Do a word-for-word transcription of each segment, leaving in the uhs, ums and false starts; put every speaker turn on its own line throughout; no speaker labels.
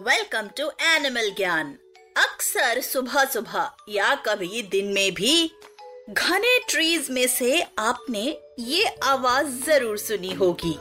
Welcome to animal ज्ञान। अक्सर सुबह सुबह या कभी दिन में भी घने ट्रीज में से आपने ये आवाज जरूर सुनी होगी।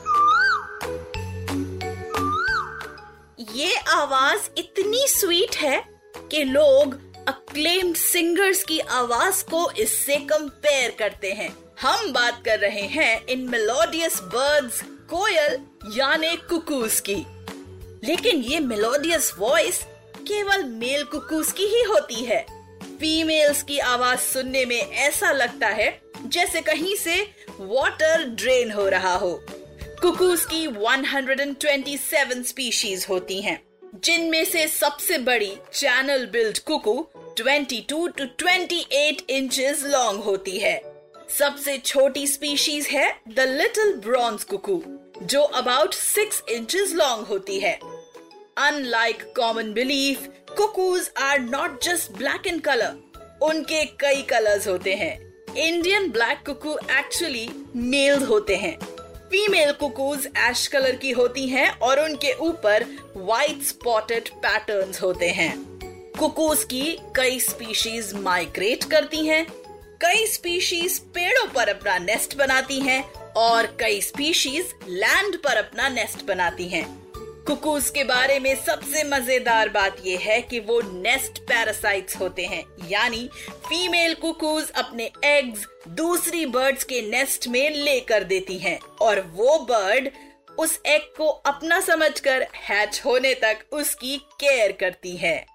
ये आवाज इतनी स्वीट है कि लोग अक्लेम्ड सिंगर्स की आवाज को इससे कंपेयर करते हैं। हम बात कर रहे हैं इन मेलोडियस बर्ड्स, कोयल यानी कुकूस की। लेकिन ये मेलोडियस वॉइस केवल मेल कुकूस की ही होती है। फीमेल्स की आवाज सुनने में ऐसा लगता है जैसे कहीं से वाटर ड्रेन हो रहा हो। कुकूस की एक सौ सत्ताईस स्पीशीज होती हैं, जिनमें से सबसे बड़ी चैनल बिल्ड कुकू बाईस टू अट्ठाईस इंचेस लॉन्ग होती है। सबसे छोटी स्पीशीज है द लिटिल ब्रॉन्ज कुकू, जो अबाउट सिक्स इंचेस लॉन्ग होती है। Unlike common belief, cuckoos are not just black in color. उनके कई कलर्स होते हैं। Indian black cuckoo actually males होते हैं। फीमेल कुकूज ऐश कलर की होती हैं और उनके ऊपर व्हाइट स्पॉटेड पैटर्न्स होते हैं। कुकूज की कई स्पीशीज माइग्रेट करती हैं, कई स्पीशीज पेड़ों पर अपना नेस्ट बनाती हैं और कई स्पीशीज लैंड पर अपना नेस्ट बनाती हैं। कुकूज के बारे में सबसे मजेदार बात यह है कि वो नेस्ट पैरासाइट्स होते हैं, यानी फीमेल कुकूज अपने एग्स दूसरी बर्ड्स के नेस्ट में लेकर देती हैं और वो बर्ड उस एग को अपना समझकर हैच होने तक उसकी केयर करती है।